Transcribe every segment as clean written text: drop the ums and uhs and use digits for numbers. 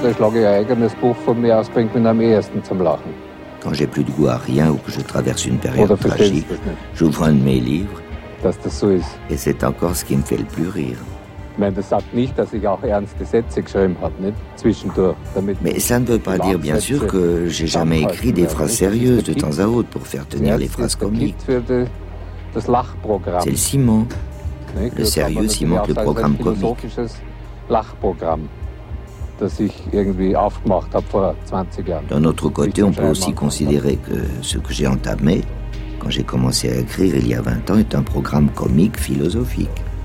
oder schlage ich ein eigenes Buch von mir aus, bringt mich am ehesten zum Lachen. Quand j'ai plus de goût à rien ou que je traverse une période tragique, j'ouvre un de mes livres dass das so ist. et c'est encore ce qui me fait le plus rire. Ich meine, das sagt nicht, dass ich auch ernste Sätze geschrieben habe, nicht? Zwischendurch. Mais ça ne veut pas dire, bien sûr, que j'ai jamais écrit des phrases sérieuses de temps à autre pour faire tenir les phrases comiques. C'est le ciment. Le sérieux cimente le programme comique. D'un autre côté, on peut aussi considérer que ce que j'ai entamé, quand j'ai commencé à écrire il y a 20 ans, est un programme comique philosophique.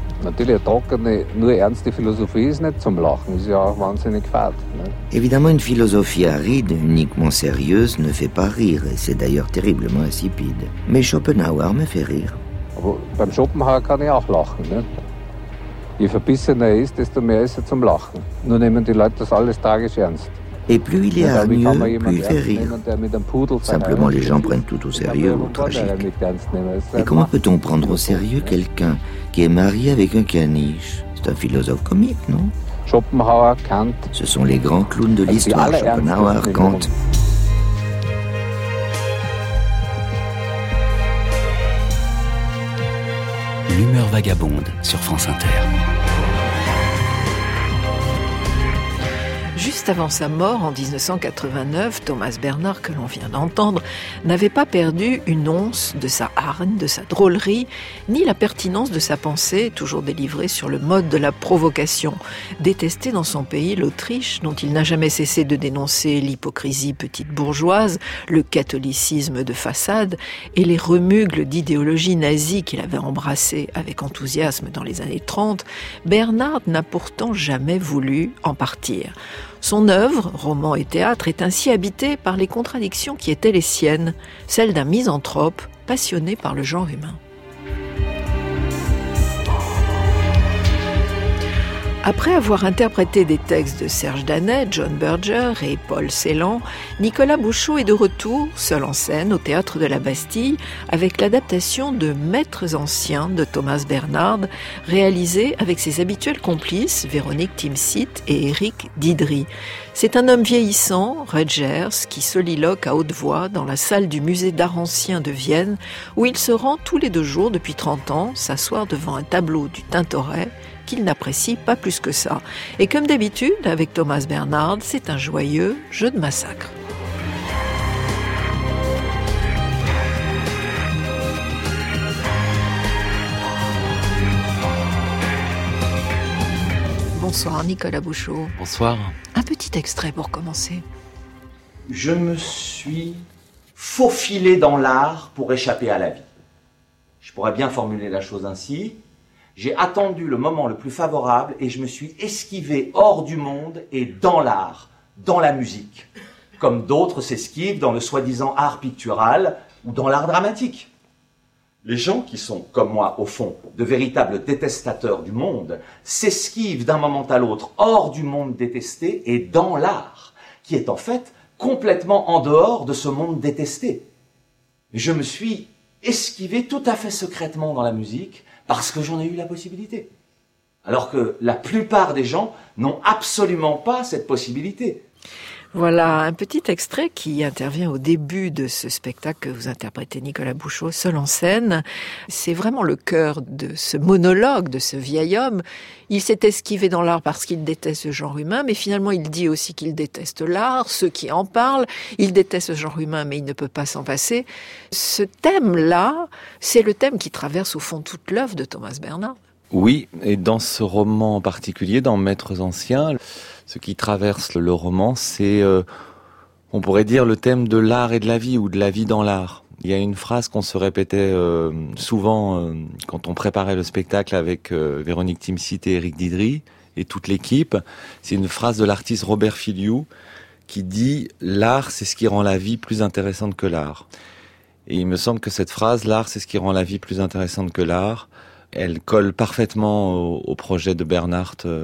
Évidemment, une philosophie aride, uniquement sérieuse, ne fait pas rire, et c'est d'ailleurs terriblement insipide. Mais Schopenhauer me fait rire. Beim Schopenhauer kann ich auch lachen. Nicht? Je verbissener er ist, desto mehr ist er zum Lachen. Nur nehmen die Leute das alles tragisch ernst. Et plus il est hargneux, plus il fait rire. Simplement, les gens prennent tout au sérieux ou au tragique. Et comment peut-on prendre au sérieux quelqu'un qui est marié avec un caniche? C'est un philosophe comique, non? Schopenhauer, Kant. Ce sont les grands clowns de l'histoire, Schopenhauer, Kant. L'humeur vagabonde sur France Inter. Juste avant sa mort en 1989, Thomas Bernhard, que l'on vient d'entendre, n'avait pas perdu une once de sa hargne, de sa drôlerie, ni la pertinence de sa pensée, toujours délivrée sur le mode de la provocation. Détesté dans son pays, l'Autriche, dont il n'a jamais cessé de dénoncer l'hypocrisie petite bourgeoise, le catholicisme de façade et les remugles d'idéologie nazie qu'il avait embrassés avec enthousiasme dans les années 30, Bernhard n'a pourtant jamais voulu en partir. Son œuvre, roman et théâtre, est ainsi habitée par les contradictions qui étaient les siennes, celles d'un misanthrope passionné par le genre humain. Après avoir interprété des textes de Serge Danet, John Berger et Paul Celan, Nicolas Bouchot est de retour, seul en scène, au Théâtre de la Bastille, avec l'adaptation de Maîtres anciens de Thomas Bernhard, réalisée avec ses habituels complices, Véronique Timsit et Éric Didry. C'est un homme vieillissant, Rutgers, qui soliloque à haute voix dans la salle du musée d'art ancien de Vienne, où il se rend tous les 2 jours depuis 30 ans, s'asseoir devant un tableau du Tintoret, qu'il n'apprécie pas plus que ça. Et comme d'habitude, avec Thomas Bernhard, c'est un joyeux jeu de massacre. Bonsoir Nicolas Bouchot. Bonsoir. Un petit extrait pour commencer. Je me suis faufilé dans l'art pour échapper à la vie. Je pourrais bien formuler la chose ainsi. J'ai attendu le moment le plus favorable et je me suis esquivé hors du monde et dans l'art, dans la musique, comme d'autres s'esquivent dans le soi-disant art pictural ou dans l'art dramatique. Les gens qui sont, comme moi, au fond, de véritables détestateurs du monde, s'esquivent d'un moment à l'autre hors du monde détesté et dans l'art, qui est en fait complètement en dehors de ce monde détesté. Je me suis esquivé tout à fait secrètement dans la musique, parce que j'en ai eu la possibilité. Alors que la plupart des gens n'ont absolument pas cette possibilité. Voilà un petit extrait qui intervient au début de ce spectacle que vous interprétez, Nicolas Bouchot, seul en scène. C'est vraiment le cœur de ce monologue de ce vieil homme. Il s'est esquivé dans l'art parce qu'il déteste ce genre humain, mais finalement il dit aussi qu'il déteste l'art, ceux qui en parlent. Il déteste ce genre humain, mais il ne peut pas s'en passer. Ce thème-là, c'est le thème qui traverse au fond toute l'œuvre de Thomas Bernhard. Oui, et dans ce roman en particulier, dans Maîtres anciens, ce qui traverse le roman, c'est, on pourrait dire, le thème de l'art et de la vie, ou de la vie dans l'art. Il y a une phrase qu'on se répétait souvent quand on préparait le spectacle avec Véronique Timsit et Éric Didry et toute l'équipe. C'est une phrase de l'artiste Robert Filiou qui dit « L'art, c'est ce qui rend la vie plus intéressante que l'art ». Et il me semble que cette phrase « L'art, c'est ce qui rend la vie plus intéressante que l'art », elle colle parfaitement au projet de Bernhard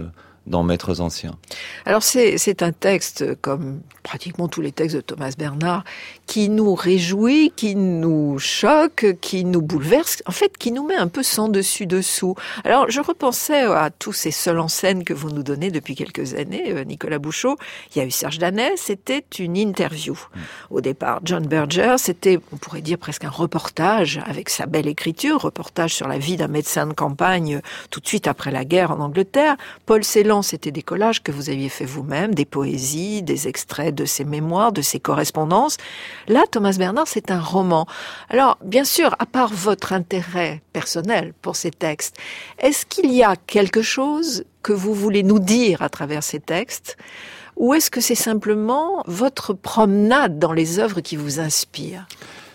dans Maîtres anciens. Alors c'est un texte, comme pratiquement tous les textes de Thomas Bernhard, qui nous réjouit, qui nous choque, qui nous bouleverse, en fait qui nous met un peu sans dessus dessous. Alors je repensais à tous ces seuls en scène que vous nous donnez depuis quelques années, Nicolas Bouchot. Il y a eu Serge Danès, c'était une interview. Au départ, John Berger, c'était, on pourrait dire presque un reportage avec sa belle écriture, reportage sur la vie d'un médecin de campagne tout de suite après la guerre en Angleterre. Paul Celan, c'était des collages que vous aviez fait vous-même, des poésies, des extraits de ses mémoires, de ses correspondances. Là, Thomas Bernhard, c'est un roman. Alors, bien sûr, à part votre intérêt personnel pour ces textes, est-ce qu'il y a quelque chose que vous voulez nous dire à travers ces textes, ou est-ce que c'est simplement votre promenade dans les œuvres qui vous inspire ?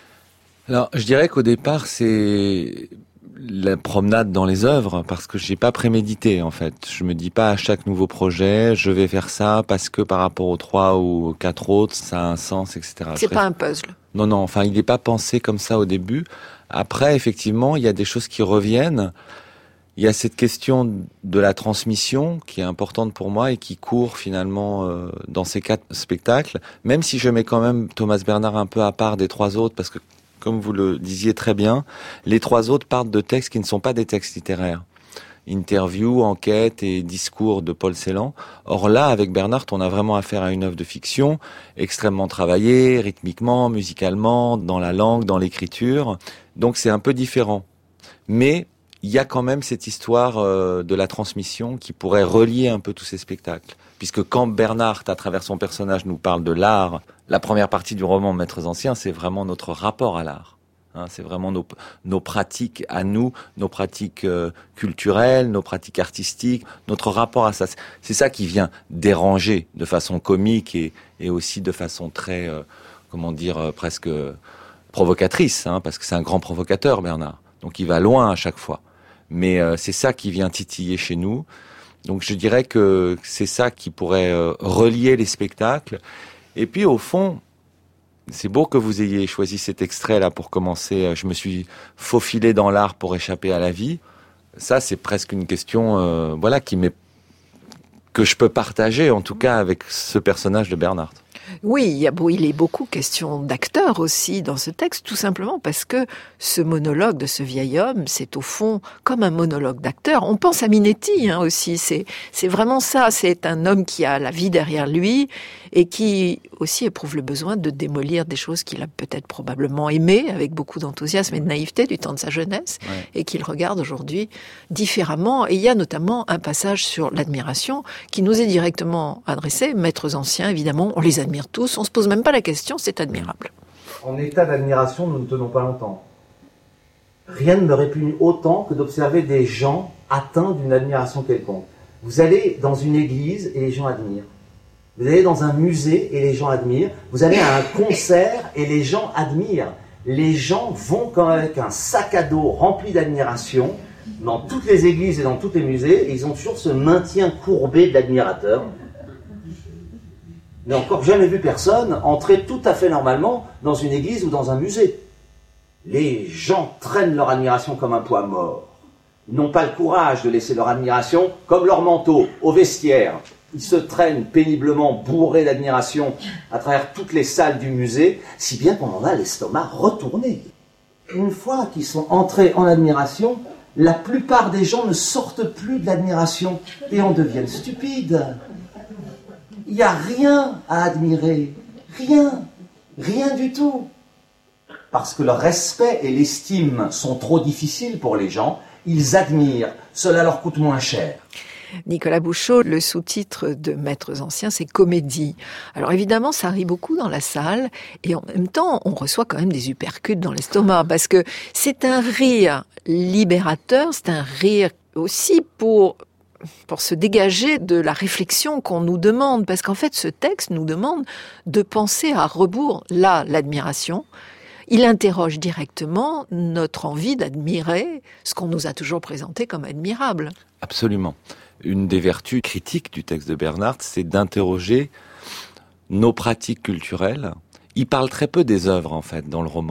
Alors, je dirais qu'au départ, c'est la promenade dans les œuvres, parce que j'ai pas prémédité, en fait. Je me dis pas à chaque nouveau projet, je vais faire ça parce que par rapport aux 3 ou aux 4 autres, ça a un sens, etc. C'est pas un puzzle. Non, enfin, il n'est pas pensé comme ça au début. Après, effectivement, il y a des choses qui reviennent. Il y a cette question de la transmission qui est importante pour moi et qui court finalement dans ces 4 spectacles, même si je mets quand même Thomas Bernhard un peu à part des 3 autres, parce que comme vous le disiez très bien, les 3 autres partent de textes qui ne sont pas des textes littéraires. Interviews, enquêtes et discours de Paul Celan. Or là, avec Bernhard, on a vraiment affaire à une œuvre de fiction extrêmement travaillée, rythmiquement, musicalement, dans la langue, dans l'écriture. Donc c'est un peu différent. Mais il y a quand même cette histoire de la transmission qui pourrait relier un peu tous ces spectacles. Puisque quand Bernhard, à travers son personnage, nous parle de l'art, la première partie du roman Maîtres anciens, c'est vraiment notre rapport à l'art. C'est vraiment nos pratiques à nous, nos pratiques culturelles, nos pratiques artistiques, notre rapport à ça. C'est ça qui vient déranger de façon comique et aussi de façon très, presque provocatrice, parce que c'est un grand provocateur, Bernhard. Donc il va loin à chaque fois. Mais c'est ça qui vient titiller chez nous. Donc je dirais que c'est ça qui pourrait relier les spectacles. Et puis au fond, c'est beau que vous ayez choisi cet extrait-là pour commencer. Je me suis faufilé dans l'art pour échapper à la vie. Ça, c'est presque une question, que je peux partager, en tout cas, avec ce personnage de Bernhard. Oui, il est beaucoup question d'acteurs aussi dans ce texte, tout simplement parce que ce monologue de ce vieil homme, c'est au fond comme un monologue d'acteur. On pense à Minetti aussi, c'est vraiment ça, c'est un homme qui a la vie derrière lui et qui aussi éprouve le besoin de démolir des choses qu'il a peut-être probablement aimées avec beaucoup d'enthousiasme et de naïveté du temps de sa jeunesse, et qu'il regarde aujourd'hui différemment. Et il y a notamment un passage sur l'admiration qui nous est directement adressé. Maîtres anciens, évidemment, on les admire tous, on se pose même pas la question, c'est admirable. En état d'admiration, nous ne tenons pas longtemps. Rien ne me répugne autant que d'observer des gens atteints d'une admiration quelconque. Vous allez dans une église et les gens admirent. Vous allez dans un musée et les gens admirent. Vous allez à un concert et les gens admirent. Les gens vont comme avec un sac à dos rempli d'admiration dans toutes les églises et dans tous les musées, et ils ont toujours ce maintien courbé de l'admirateur. Je n'ai encore jamais vu personne entrer tout à fait normalement dans une église ou dans un musée. Les gens traînent leur admiration comme un poids mort. Ils n'ont pas le courage de laisser leur admiration comme leur manteau au vestiaire. Ils se traînent péniblement bourrés d'admiration à travers toutes les salles du musée, si bien qu'on en a l'estomac retourné. Une fois qu'ils sont entrés en admiration, la plupart des gens ne sortent plus de l'admiration et en deviennent stupides. Il n'y a rien à admirer. Rien du tout. Parce que le respect et l'estime sont trop difficiles pour les gens, ils admirent. Cela leur coûte moins cher. Nicolas Bouchot, le sous-titre de Maîtres anciens, c'est comédie. Alors évidemment, ça rit beaucoup dans la salle, et en même temps, on reçoit quand même des uppercuts dans l'estomac, parce que c'est un rire libérateur, c'est un rire aussi pour se dégager de la réflexion qu'on nous demande, parce qu'en fait, ce texte nous demande de penser à rebours, là, l'admiration. Il interroge directement notre envie d'admirer ce qu'on nous a toujours présenté comme admirable. Absolument. Une des vertus critiques du texte de Bernhard, c'est d'interroger nos pratiques culturelles. Il parle très peu des œuvres, en fait, dans le roman.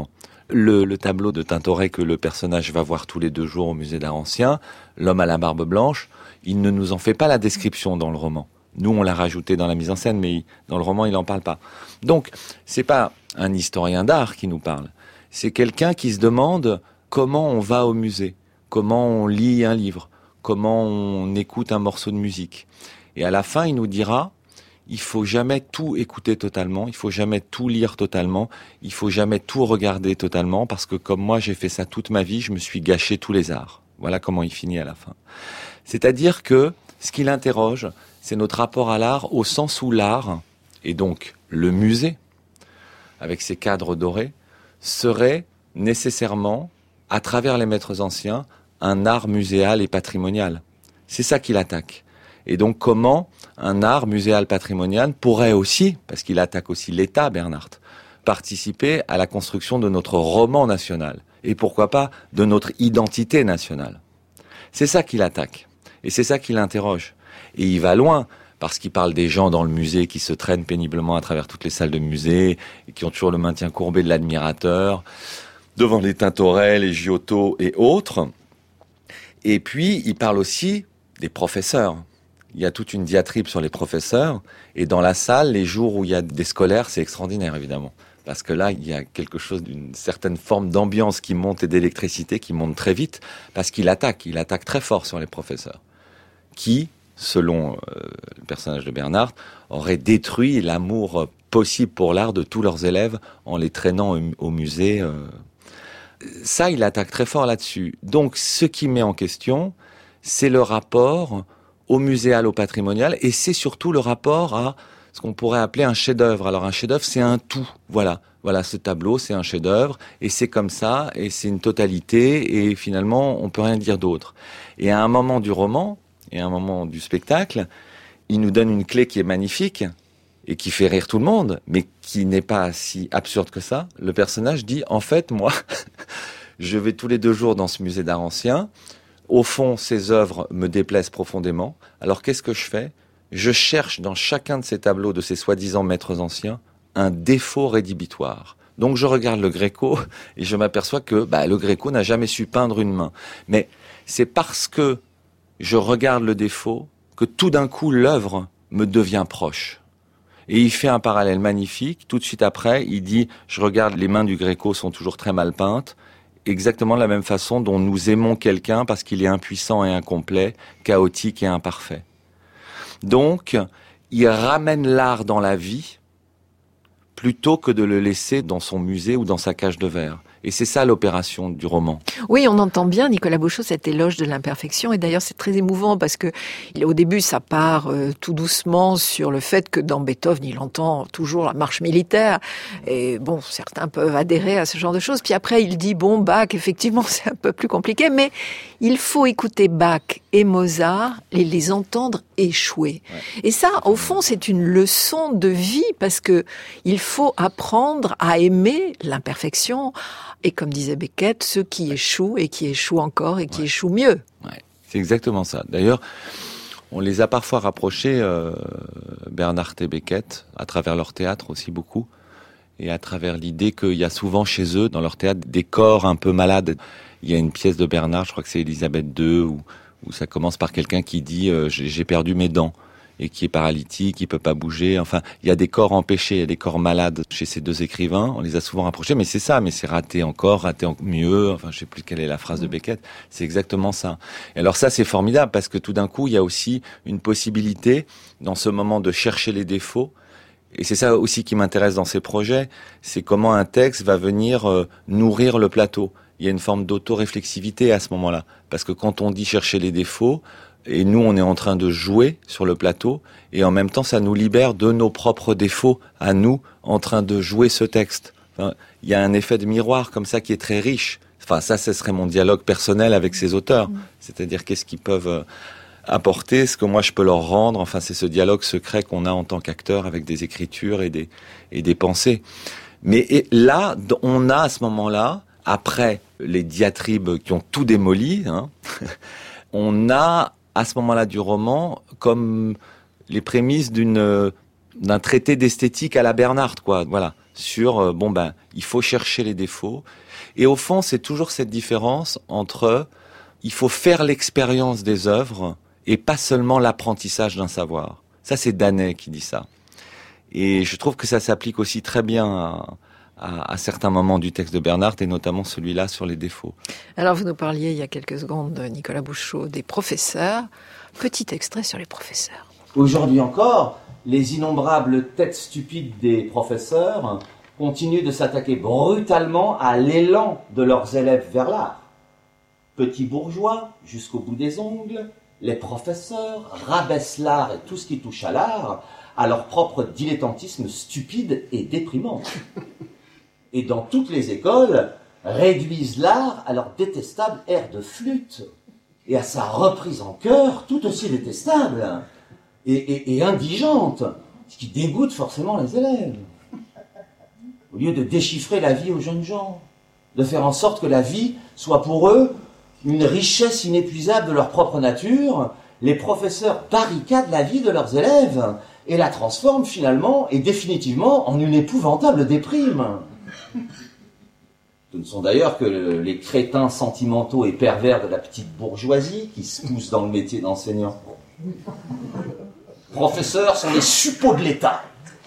Le tableau de Tintoret que le personnage va voir tous les 2 jours au musée d'art ancien, l'homme à la barbe blanche, il ne nous en fait pas la description dans le roman. Nous, on l'a rajouté dans la mise en scène, mais dans le roman, il n'en parle pas. Donc, c'est pas un historien d'art qui nous parle. C'est quelqu'un qui se demande comment on va au musée, comment on lit un livre, comment on écoute un morceau de musique. Et à la fin, il nous dira, il faut jamais tout écouter totalement, il faut jamais tout lire totalement, il faut jamais tout regarder totalement, parce que comme moi, j'ai fait ça toute ma vie, je me suis gâché tous les arts. Voilà comment il finit à la fin. C'est-à-dire que ce qu'il interroge, c'est notre rapport à l'art au sens où l'art, et donc le musée, avec ses cadres dorés, serait nécessairement, à travers les maîtres anciens, un art muséal et patrimonial. C'est ça qu'il attaque. Et donc comment un art muséal patrimonial pourrait aussi, parce qu'il attaque aussi l'État, Bernhardt, participer à la construction de notre roman national, et pourquoi pas de notre identité nationale. C'est ça qu'il attaque, et c'est ça qu'il interroge. Et il va loin, parce qu'il parle des gens dans le musée qui se traînent péniblement à travers toutes les salles de musée, et qui ont toujours le maintien courbé de l'admirateur, devant les Tintoret, les Giotto et autres. Et puis, il parle aussi des professeurs. Il y a toute une diatribe sur les professeurs, et dans la salle, les jours où il y a des scolaires, c'est extraordinaire, évidemment. Parce que là, il y a quelque chose d'une certaine forme d'ambiance qui monte et d'électricité qui monte très vite, parce qu'il attaque très fort sur les professeurs, qui, selon le personnage de Bernhardt, auraient détruit l'amour possible pour l'art de tous leurs élèves en les traînant au musée. Ça, il attaque très fort là-dessus. Donc, ce qui met en question, c'est le rapport au muséal, au patrimonial, et c'est surtout le rapport à ce qu'on pourrait appeler un chef-d'œuvre. Alors, un chef-d'œuvre, c'est un tout. Voilà, ce tableau, c'est un chef-d'œuvre, et c'est comme ça, et c'est une totalité, et finalement, on peut rien dire d'autre. Et à un moment du roman, et à un moment du spectacle, il nous donne une clé qui est magnifique, et qui fait rire tout le monde, mais qui n'est pas si absurde que ça. Le personnage dit, en fait, moi, je vais tous les 2 jours dans ce musée d'art ancien. Au fond, ces œuvres me déplaisent profondément. Alors, qu'est-ce que je fais ? Je cherche dans chacun de ces tableaux de ces soi-disant maîtres anciens un défaut rédhibitoire. Donc, je regarde le Gréco et je m'aperçois que le Gréco n'a jamais su peindre une main. Mais c'est parce que je regarde le défaut que tout d'un coup, l'œuvre me devient proche. Et il fait un parallèle magnifique. Tout de suite après, il dit « Je regarde, les mains du Gréco sont toujours très mal peintes. » Exactement de la même façon dont nous aimons quelqu'un parce qu'il est impuissant et incomplet, chaotique et imparfait. Donc, il ramène l'art dans la vie plutôt que de le laisser dans son musée ou dans sa cage de verre. Et c'est ça l'opération du roman. Oui, on entend bien Nicolas Beauchot cet éloge de l'imperfection, et d'ailleurs c'est très émouvant parce que au début ça part tout doucement sur le fait que dans Beethoven il entend toujours la marche militaire, et bon, certains peuvent adhérer à ce genre de choses, puis après il dit Bach, effectivement c'est un peu plus compliqué, mais il faut écouter Bach et Mozart et les entendre échouer. Ouais. Et ça, au fond, c'est une leçon de vie, parce que il faut apprendre à aimer l'imperfection. Et comme disait Beckett, ceux qui échouent et qui échouent encore et qui échouent mieux. Ouais, c'est exactement ça. D'ailleurs, on les a parfois rapprochés, Bernhardt et Beckett, à travers leur théâtre aussi beaucoup, et à travers l'idée qu'il y a souvent chez eux, dans leur théâtre, des corps un peu malades. Il y a une pièce de Bernhardt, je crois que c'est Élisabeth II, où ça commence par quelqu'un qui dit « j'ai perdu mes dents ». Et qui est paralytique, qui peut pas bouger. Enfin, il y a des corps empêchés, il y a des corps malades chez ces 2 écrivains. On les a souvent rapprochés, mais c'est ça, mais c'est raté mieux. Enfin, je sais plus quelle est la phrase de Beckett. C'est exactement ça. Et alors ça, c'est formidable parce que tout d'un coup, il y a aussi une possibilité dans ce moment de chercher les défauts. Et c'est ça aussi qui m'intéresse dans ces projets. C'est comment un texte va venir nourrir le plateau. Il y a une forme d'auto-réflexivité à ce moment-là. Parce que quand on dit chercher les défauts, et nous, on est en train de jouer sur le plateau, et en même temps, ça nous libère de nos propres défauts, à nous, en train de jouer ce texte. Enfin, il y a un effet de miroir comme ça qui est très riche. Enfin, ça, ce serait mon dialogue personnel avec ces auteurs. C'est-à-dire, qu'est-ce qu'ils peuvent apporter, ce que moi je peux leur rendre. Enfin, c'est ce dialogue secret qu'on a en tant qu'acteur avec des écritures et des pensées. Mais là, on a à ce moment-là, après les diatribes qui ont tout démoli, on a à ce moment-là du roman comme les prémices d'un traité d'esthétique à la Bernhardt, quoi. Voilà, sur il faut chercher les défauts. Et au fond, c'est toujours cette différence entre il faut faire l'expérience des œuvres et pas seulement l'apprentissage d'un savoir. Ça, c'est Danet qui dit ça. Et je trouve que ça s'applique aussi très bien à certains moments du texte de Bernhardt, et notamment celui-là sur les défauts. Alors, vous nous parliez il y a quelques secondes, Nicolas Bouchot, des professeurs. Petit extrait sur les professeurs. Aujourd'hui encore, les innombrables têtes stupides des professeurs continuent de s'attaquer brutalement à l'élan de leurs élèves vers l'art. Petits bourgeois, jusqu'au bout des ongles, les professeurs rabaissent l'art et tout ce qui touche à l'art à leur propre dilettantisme stupide et déprimant. Et dans toutes les écoles, réduisent l'art à leur détestable air de flûte et à sa reprise en chœur tout aussi détestable et indigente, ce qui dégoûte forcément les élèves. Au lieu de déchiffrer la vie aux jeunes gens, de faire en sorte que la vie soit pour eux une richesse inépuisable de leur propre nature, les professeurs barricadent la vie de leurs élèves et la transforment finalement et définitivement en une épouvantable déprime. Ce ne sont d'ailleurs que les crétins sentimentaux et pervers de la petite bourgeoisie qui se poussent dans le métier d'enseignant. Professeurs sont les suppôts de l'État.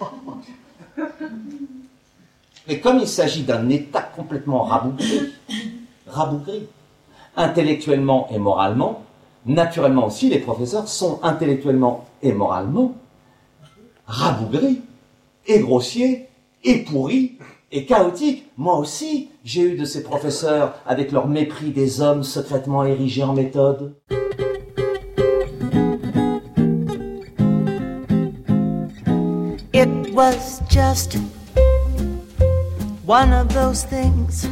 Mais comme il s'agit d'un État complètement rabougri, intellectuellement et moralement, naturellement aussi, les professeurs sont intellectuellement et moralement rabougris, et grossiers, et pourris, et chaotiques. Moi aussi, j'ai eu de ces professeurs avec leur mépris des hommes secrètement érigés en méthode. It was just one of those things.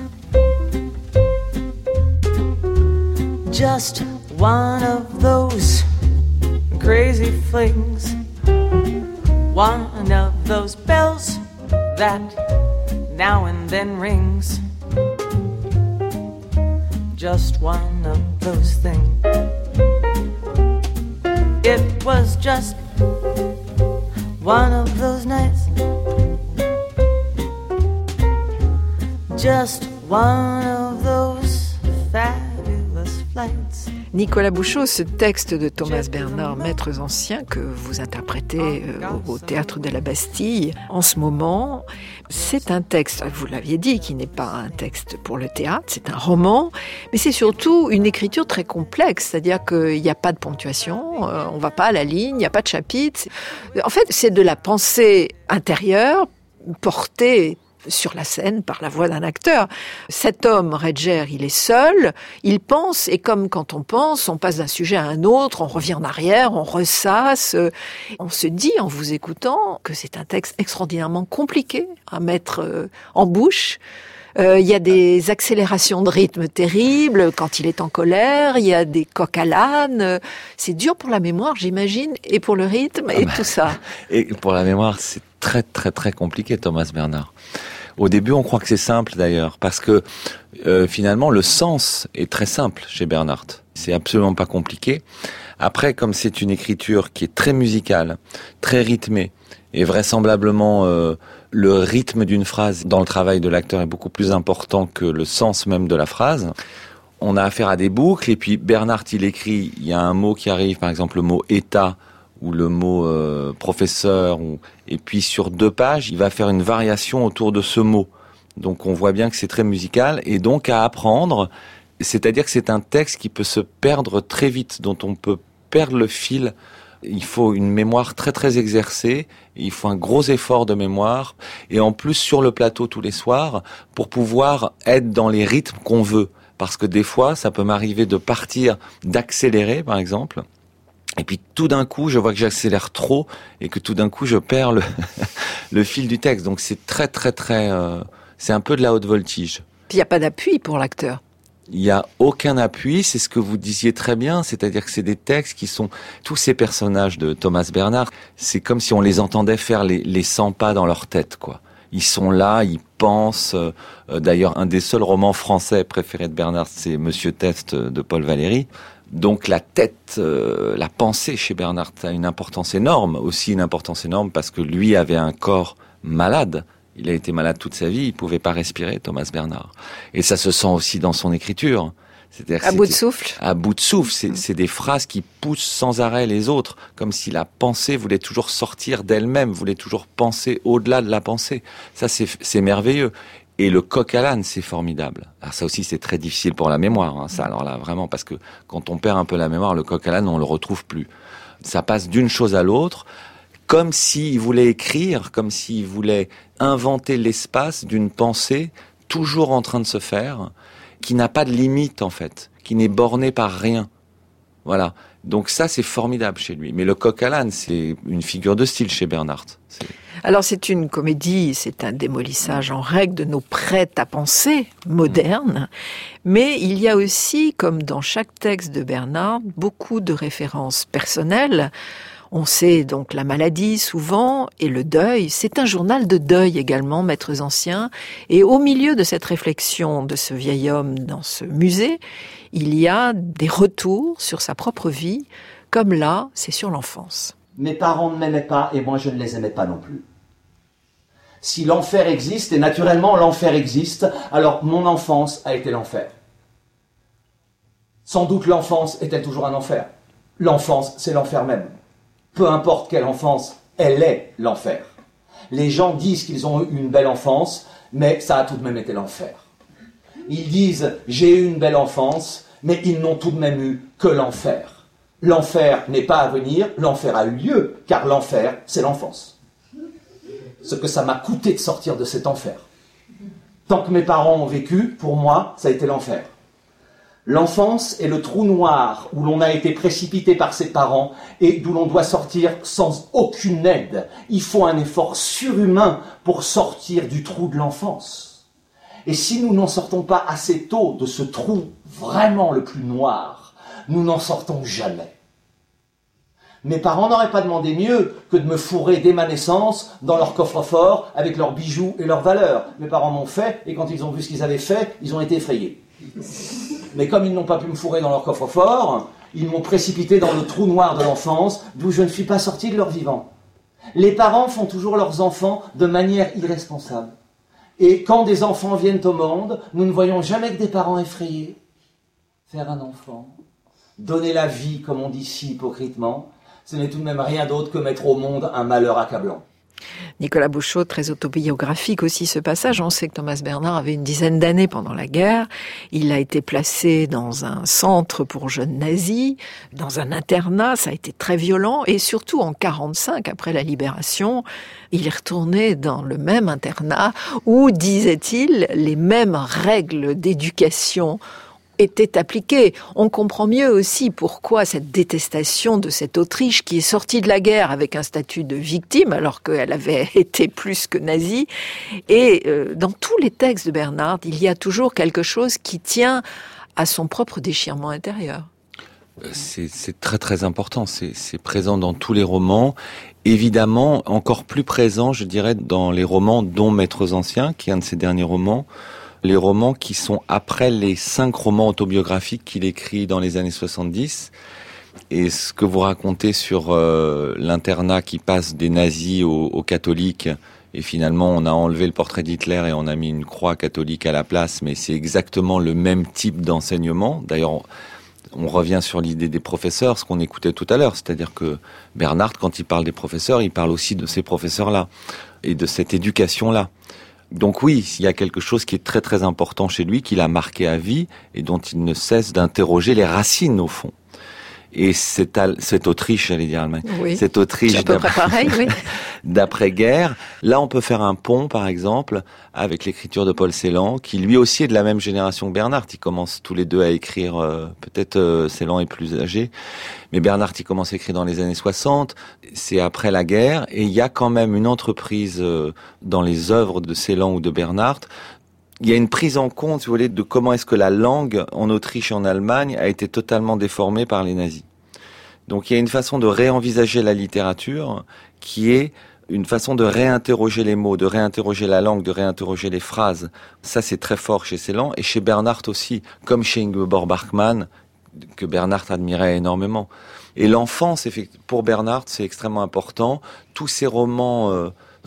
Just one of those crazy flings. One of those bells that now and then rings. Just one of those things. It was just one of those nights. Just one of those fabulous flights. Nicolas Bouchot, ce texte de Thomas Bernhard, Maîtres anciens, que vous interprétez au Théâtre de la Bastille en ce moment, c'est un texte, vous l'aviez dit, qui n'est pas un texte pour le théâtre, c'est un roman, mais c'est surtout une écriture très complexe, c'est-à-dire qu'il n'y a pas de ponctuation, on ne va pas à la ligne, il n'y a pas de chapitre. En fait, c'est de la pensée intérieure portée sur la scène par la voix d'un acteur. Cet homme, Redger, il est seul, il pense, et comme quand on pense, on passe d'un sujet à un autre, on revient en arrière, on ressasse. On se dit, en vous écoutant, que c'est un texte extraordinairement compliqué à mettre en bouche. Il y a des accélérations de rythme terribles quand il est en colère, il y a des coqs à l'âne. C'est dur pour la mémoire, j'imagine, et pour le rythme, et tout ça. Et pour la mémoire, c'est très très très compliqué, Thomas Bernhard. Au début, on croit que c'est simple d'ailleurs, parce que finalement, le sens est très simple chez Bernhardt. C'est absolument pas compliqué. Après, comme c'est une écriture qui est très musicale, très rythmée, et vraisemblablement le rythme d'une phrase dans le travail de l'acteur est beaucoup plus important que le sens même de la phrase, on a affaire à des boucles, et puis Bernhardt, il écrit, il y a un mot qui arrive, par exemple le mot « état », ou le mot professeur, et puis sur 2 pages, il va faire une variation autour de ce mot. Donc on voit bien que c'est très musical, et donc à apprendre, c'est-à-dire que c'est un texte qui peut se perdre très vite, dont on peut perdre le fil. Il faut une mémoire très très exercée, il faut un gros effort de mémoire, et en plus sur le plateau tous les soirs, pour pouvoir être dans les rythmes qu'on veut. Parce que des fois, ça peut m'arriver de partir, d'accélérer par exemple, et puis tout d'un coup, je vois que j'accélère trop et que tout d'un coup, je perds le fil du texte. Donc c'est très très très, c'est un peu de la haute voltige. Puis il n'y a pas d'appui pour l'acteur. Il n'y a aucun appui, c'est ce que vous disiez très bien, c'est-à-dire que c'est des textes qui sont... Tous ces personnages de Thomas Bernhard, c'est comme si on les entendait faire les 100 pas dans leur tête, quoi. Ils sont là, ils pensent. D'ailleurs, un des seuls romans français préférés de Bernhard, c'est Monsieur Test de Paul Valéry. Donc la tête, la pensée chez Bernhard a une importance énorme, aussi une importance énorme parce que lui avait un corps malade Il a été malade toute sa vie, il pouvait pas respirer, Thomas Bernhard. Et ça se sent aussi dans son écriture. C'est-à-dire à bout de souffle. À bout de souffle. C'est des phrases qui poussent sans arrêt les autres, comme si la pensée voulait toujours sortir d'elle-même, voulait toujours penser au-delà de la pensée. Ça, c'est merveilleux. Et le coq à l'âne, c'est formidable. Alors ça aussi, c'est très difficile pour la mémoire, hein, ça. Alors là, vraiment, parce que quand on perd un peu la mémoire, le coq à l'âne, on le retrouve plus. Ça passe d'une chose à l'autre, comme s'il voulait écrire, comme s'il voulait inventer l'espace d'une pensée toujours en train de se faire, qui n'a pas de limite, en fait, qui n'est bornée par rien. Voilà. Donc ça, c'est formidable chez lui. Mais le coq à l'âne, c'est une figure de style chez Bernhard. Alors c'est une comédie, c'est un démolissage en règle de nos prêts-à-penser modernes, mais il y a aussi, comme dans chaque texte de Bernhard, beaucoup de références personnelles. On sait donc la maladie souvent et le deuil. C'est un journal de deuil également, Maîtres anciens. Et au milieu de cette réflexion de ce vieil homme dans ce musée, il y a des retours sur sa propre vie, comme là, c'est sur l'enfance. Mes parents ne m'aimaient pas et moi je ne les aimais pas non plus. Si l'enfer existe, et naturellement l'enfer existe, alors mon enfance a été l'enfer. Sans doute l'enfance est-elle toujours un enfer. L'enfance, c'est l'enfer même. Peu importe quelle enfance, elle est l'enfer. Les gens disent qu'ils ont eu une belle enfance, mais ça a tout de même été l'enfer. Ils disent « j'ai eu une belle enfance », mais ils n'ont tout de même eu que l'enfer. L'enfer n'est pas à venir, l'enfer a eu lieu, car l'enfer, c'est l'enfance. Ce que ça m'a coûté de sortir de cet enfer. Tant que mes parents ont vécu, pour moi, ça a été l'enfer. L'enfance est le trou noir où l'on a été précipité par ses parents et d'où l'on doit sortir sans aucune aide. Il faut un effort surhumain pour sortir du trou de l'enfance. Et si nous n'en sortons pas assez tôt de ce trou vraiment le plus noir, nous n'en sortons jamais. Mes parents n'auraient pas demandé mieux que de me fourrer dès ma naissance dans leur coffre-fort avec leurs bijoux et leurs valeurs. Mes parents m'ont fait, et quand ils ont vu ce qu'ils avaient fait, ils ont été effrayés. Mais comme ils n'ont pas pu me fourrer dans leur coffre-fort, ils m'ont précipité dans le trou noir de l'enfance, d'où je ne suis pas sorti de leur vivant. Les parents font toujours leurs enfants de manière irresponsable. Et quand des enfants viennent au monde, nous ne voyons jamais que des parents effrayés. Faire un enfant, donner la vie, comme on dit si hypocritement, ce n'est tout de même rien d'autre que mettre au monde un malheur accablant. Nicolas Bouchaud, très autobiographique aussi ce passage. On sait que Thomas Bernhard avait une dizaine d'années pendant la guerre. Il a été placé dans un centre pour jeunes nazis, dans un internat. Ça a été très violent. Et surtout en 1945, après la libération, il est retourné dans le même internat où, disait-il, les mêmes règles d'éducation était appliquée. On comprend mieux aussi pourquoi cette détestation de cette Autriche qui est sortie de la guerre avec un statut de victime alors qu'elle avait été plus que nazie. Et dans tous les textes de Bernhard, il y a toujours quelque chose qui tient à son propre déchirement intérieur. C'est très très important, c'est présent dans tous les romans, évidemment encore plus présent je dirais dans les romans dont Maîtres anciens, qui est un de ses derniers romans, les romans qui sont après les 5 romans autobiographiques qu'il écrit dans les années 70. Et ce que vous racontez sur l'internat qui passe des nazis aux catholiques, et finalement on a enlevé le portrait d'Hitler et on a mis une croix catholique à la place, mais c'est exactement le même type d'enseignement. D'ailleurs, on revient sur l'idée des professeurs, ce qu'on écoutait tout à l'heure, c'est-à-dire que Bernhard, quand il parle des professeurs, il parle aussi de ces professeurs-là et de cette éducation-là. Donc oui, il y a quelque chose qui est très très important chez lui, qu'il a marqué à vie et dont il ne cesse d'interroger les racines au fond. Et cette Autriche, j'allais dire Allemagne, oui, cette Autriche à peu près pareil, oui. d'après-guerre, là on peut faire un pont par exemple avec l'écriture de Paul Celan, qui lui aussi est de la même génération que Bernhard. Ils commencent tous les deux à écrire, peut-être Celan est plus âgé, mais Bernhard il commence à écrire dans les années 60, c'est après la guerre, et il y a quand même une entreprise dans les œuvres de Celan ou de Bernhard. Il y a une prise en compte, si vous voulez, de comment est-ce que la langue en Autriche et en Allemagne a été totalement déformée par les nazis. Donc il y a une façon de réenvisager la littérature qui est une façon de réinterroger les mots, de réinterroger la langue, de réinterroger les phrases. Ça, c'est très fort chez Celan et chez Bernhard aussi, comme chez Ingeborg Bachmann, que Bernhard admirait énormément. Et l'enfance, pour Bernhard, c'est extrêmement important. Tous ces romans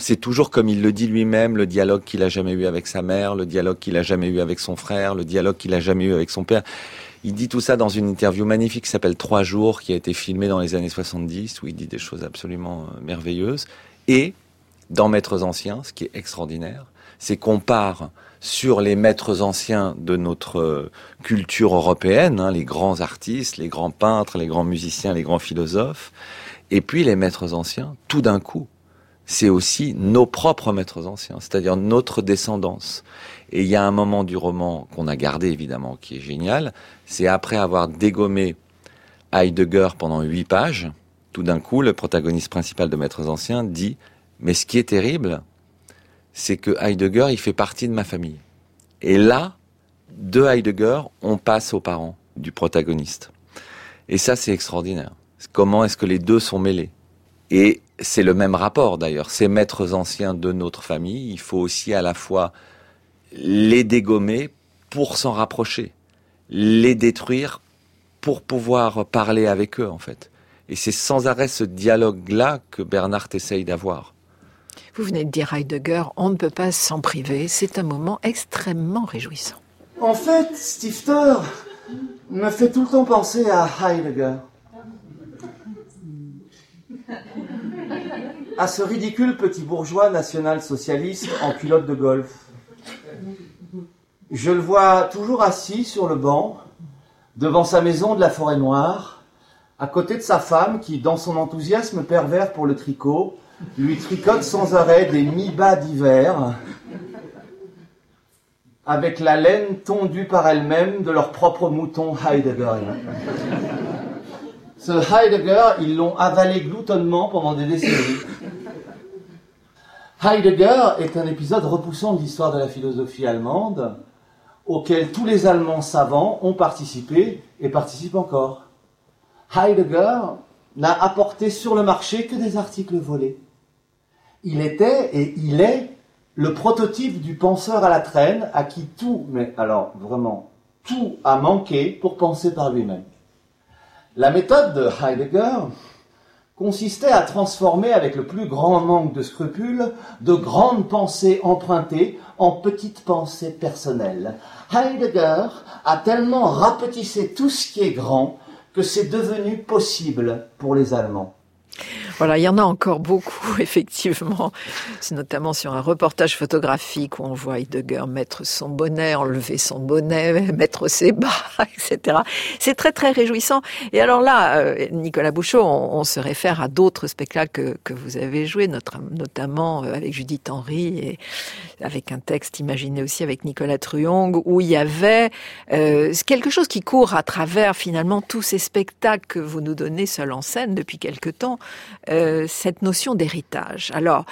c'est toujours, comme il le dit lui-même, le dialogue qu'il a jamais eu avec sa mère, le dialogue qu'il a jamais eu avec son frère, le dialogue qu'il a jamais eu avec son père. Il dit tout ça dans une interview magnifique qui s'appelle 3 jours, qui a été filmée dans les années 70, où il dit des choses absolument merveilleuses. Et dans Maîtres anciens, ce qui est extraordinaire, c'est qu'on part sur les maîtres anciens de notre culture européenne, les grands artistes, les grands peintres, les grands musiciens, les grands philosophes, et puis les maîtres anciens, tout d'un coup, c'est aussi nos propres maîtres anciens, c'est-à-dire notre descendance. Et il y a un moment du roman qu'on a gardé, évidemment, qui est génial, c'est après avoir dégommé Heidegger pendant 8 pages, tout d'un coup, le protagoniste principal de Maîtres anciens dit « Mais ce qui est terrible, c'est que Heidegger, il fait partie de ma famille. » Et là, de Heidegger, on passe aux parents du protagoniste. Et ça, c'est extraordinaire. Comment est-ce que les deux sont mêlés ? Et c'est le même rapport, d'ailleurs. Ces maîtres anciens de notre famille, il faut aussi à la fois les dégommer pour s'en rapprocher, les détruire pour pouvoir parler avec eux, en fait. Et c'est sans arrêt ce dialogue-là que Bernard essaye d'avoir. Vous venez de dire Heidegger, on ne peut pas s'en priver, c'est un moment extrêmement réjouissant. En fait, Stifter me fait tout le temps penser à Heidegger. À ce ridicule petit bourgeois national-socialiste en culotte de golf. Je le vois toujours assis sur le banc, devant sa maison de la Forêt-Noire, à côté de sa femme qui, dans son enthousiasme pervers pour le tricot, lui tricote sans arrêt des mi-bas d'hiver, avec la laine tondue par elle-même de leur propre mouton heideggerien. Ce Heidegger, ils l'ont avalé gloutonnement pendant des décennies. Heidegger est un épisode repoussant de l'histoire de la philosophie allemande, auquel tous les Allemands savants ont participé et participent encore. Heidegger n'a apporté sur le marché que des articles volés. Il était et il est le prototype du penseur à la traîne à qui tout, mais alors vraiment tout a manqué pour penser par lui-même. La méthode de Heidegger consistait à transformer avec le plus grand manque de scrupules de grandes pensées empruntées en petites pensées personnelles. Heidegger a tellement rapetissé tout ce qui est grand que c'est devenu possible pour les Allemands. Voilà, il y en a encore beaucoup, effectivement. C'est notamment sur un reportage photographique où on voit Heidegger mettre son bonnet, enlever son bonnet, mettre ses bas, etc. C'est très, très réjouissant. Et alors là, Nicolas Bouchot, on se réfère à d'autres spectacles que vous avez joués, notamment avec Judith Henry et avec un texte imaginé aussi avec Nicolas Truong, où il y avait quelque chose qui court à travers finalement tous ces spectacles que vous nous donnez seul en scène depuis quelque temps, cette notion d'héritage. Alors,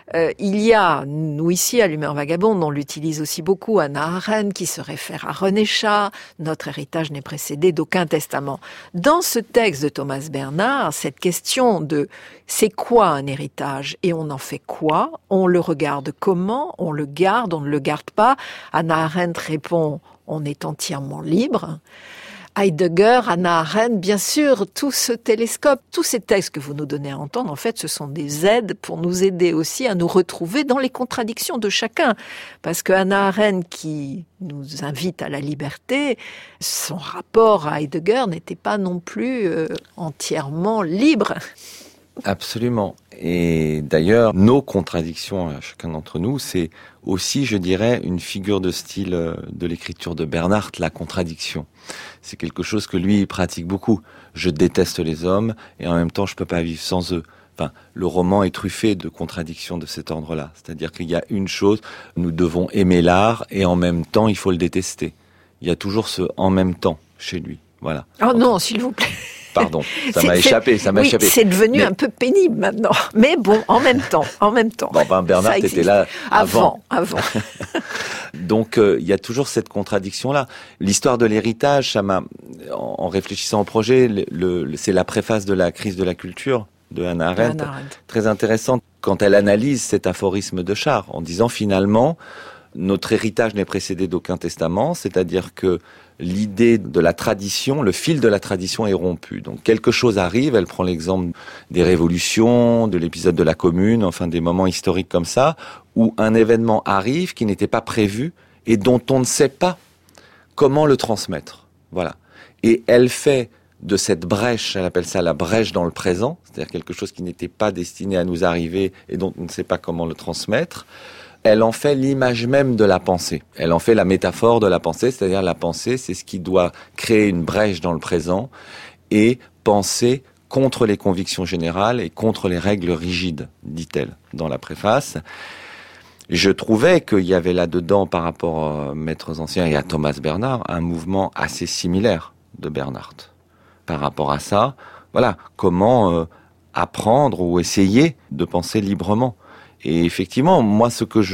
il y a, nous ici à l'Humeur Vagabonde, on l'utilise aussi beaucoup, Hannah Arendt qui se réfère à René Char, notre héritage n'est précédé d'aucun testament. Dans ce texte de Thomas Bernhard, cette question de c'est quoi un héritage et on en fait quoi, on le regarde comment, on le garde, on ne le garde pas. Hannah Arendt répond on est entièrement libre. Heidegger, Hannah Arendt, bien sûr, tout ce télescope, tous ces textes que vous nous donnez à entendre, en fait, ce sont des aides pour nous aider aussi à nous retrouver dans les contradictions de chacun. Parce que Hannah Arendt, qui nous invite à la liberté, son rapport à Heidegger n'était pas non plus entièrement libre. Absolument. Et d'ailleurs, nos contradictions à chacun d'entre nous, c'est aussi, je dirais, une figure de style de l'écriture de Bernhard, la contradiction. C'est quelque chose que lui, il pratique beaucoup. Je déteste les hommes et en même temps, je peux pas vivre sans eux. Enfin, le roman est truffé de contradictions de cet ordre-là. C'est-à-dire qu'il y a une chose, nous devons aimer l'art et en même temps, il faut le détester. Il y a toujours ce « en même temps » chez lui. Voilà. Oh non, s'il vous plaît. Pardon, ça m'a échappé. C'est devenu un peu pénible maintenant. Mais bon, en même temps. Bon, Bernhard était là avant. Donc, il y a toujours cette contradiction-là. L'histoire de l'héritage, ça m'a, en réfléchissant au projet, c'est la préface de la crise de la culture de Hannah Arendt. Très intéressante quand elle analyse cet aphorisme de Char, en disant finalement, Notre héritage n'est précédé d'aucun testament, c'est-à-dire que l'idée de la tradition, le fil de la tradition est rompu. Donc quelque chose arrive, elle prend l'exemple des révolutions, de l'épisode de la Commune, enfin des moments historiques comme ça, où un événement arrive qui n'était pas prévu et dont on ne sait pas comment le transmettre. Voilà. Et elle fait de cette brèche, elle appelle ça la brèche dans le présent, c'est-à-dire quelque chose qui n'était pas destiné à nous arriver et dont on ne sait pas comment le transmettre. Elle en fait l'image même de la pensée. Elle en fait la métaphore de la pensée, c'est-à-dire la pensée, c'est ce qui doit créer une brèche dans le présent et penser contre les convictions générales et contre les règles rigides, dit-elle dans la préface. Je trouvais qu'il y avait là-dedans, par rapport aux maîtres anciens et à Thomas Bernhard, un mouvement assez similaire de Bernhard. Par rapport à ça, voilà, comment apprendre ou essayer de penser librement. Et effectivement, moi, ce que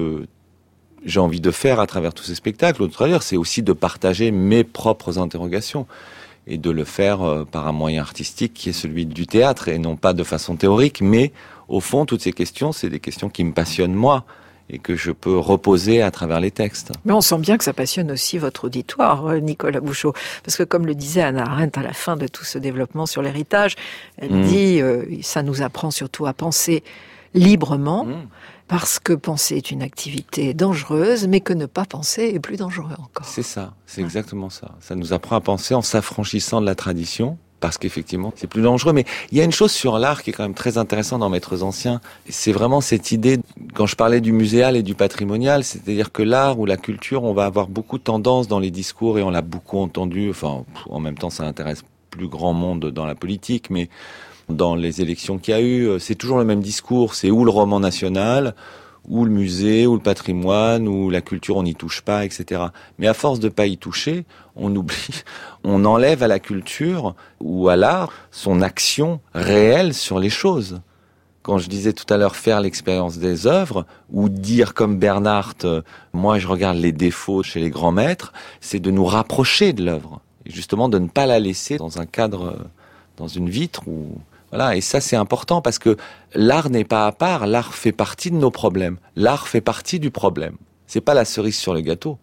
j'ai envie de faire à travers tous ces spectacles, c'est aussi de partager mes propres interrogations et de le faire par un moyen artistique qui est celui du théâtre et non pas de façon théorique. Mais au fond, toutes ces questions, c'est des questions qui me passionnent moi et que je peux reposer à travers les textes. Mais on sent bien que ça passionne aussi votre auditoire, Nicolas Bouchot. Parce que comme le disait Hannah Arendt à la fin de tout ce développement sur l'héritage, elle dit ça nous apprend surtout à penser librement, parce que penser est une activité dangereuse, mais que ne pas penser est plus dangereux encore. C'est ça, c'est exactement ça. Ça nous apprend à penser en s'affranchissant de la tradition, parce qu'effectivement, c'est plus dangereux. Mais il y a une chose sur l'art qui est quand même très intéressante dans Maîtres anciens, c'est vraiment cette idée, quand je parlais du muséal et du patrimonial, c'est-à-dire que l'art ou la culture, on va avoir beaucoup de tendances dans les discours, et on l'a beaucoup entendu, enfin, en même temps, ça intéresse plus grand monde dans la politique, mais dans les élections qu'il y a eu, c'est toujours le même discours, c'est ou le roman national, ou le musée, ou le patrimoine, ou la culture, on n'y touche pas, etc. Mais à force de pas y toucher, on oublie, on enlève à la culture ou à l'art son action réelle sur les choses. Quand je disais tout à l'heure faire l'expérience des œuvres, ou dire comme Bernhard, moi je regarde les défauts chez les grands maîtres, c'est de nous rapprocher de l'œuvre. Et justement de ne pas la laisser dans un cadre, dans une vitre ou... Voilà, et ça c'est important parce que l'art n'est pas à part, l'art fait partie de nos problèmes. L'art fait partie du problème. C'est pas la cerise sur le gâteau.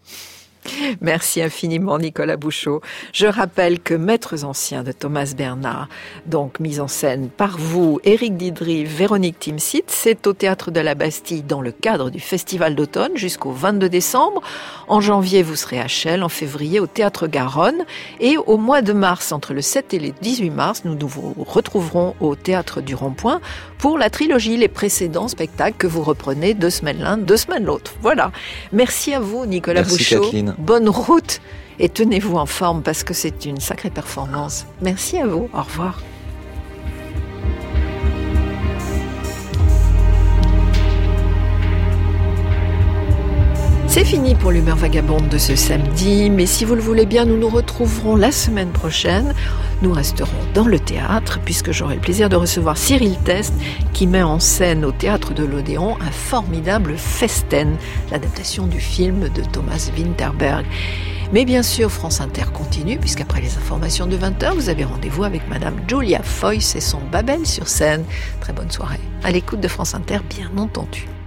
Merci infiniment Nicolas Bouchot. Je rappelle que Maîtres anciens de Thomas Bernhard, donc mise en scène par vous, Éric Didry, Véronique Timsit, c'est au Théâtre de la Bastille dans le cadre du Festival d'automne jusqu'au 22 décembre. En janvier, vous serez à Chelles, en février au Théâtre Garonne et au mois de mars, entre le 7 et le 18 mars, nous vous retrouverons au Théâtre du Rond-Point pour la trilogie, les précédents spectacles que vous reprenez 2 semaines l'un, 2 semaines l'autre. Voilà. Merci à vous Nicolas Bouchot. Kathleen. Bonne route et tenez-vous en forme parce que c'est une sacrée performance. Merci à vous. Au revoir. C'est fini pour l'humeur vagabonde de ce samedi, mais si vous le voulez bien, nous nous retrouverons la semaine prochaine. Nous resterons dans le théâtre, puisque j'aurai le plaisir de recevoir Cyril Test, qui met en scène au Théâtre de l'Odéon un formidable Festen, l'adaptation du film de Thomas Vinterberg. Mais bien sûr, France Inter continue, puisqu'après les informations de 20h, vous avez rendez-vous avec Madame Julia Foyce et son Babel sur scène. Très bonne soirée. À l'écoute de France Inter, bien entendu.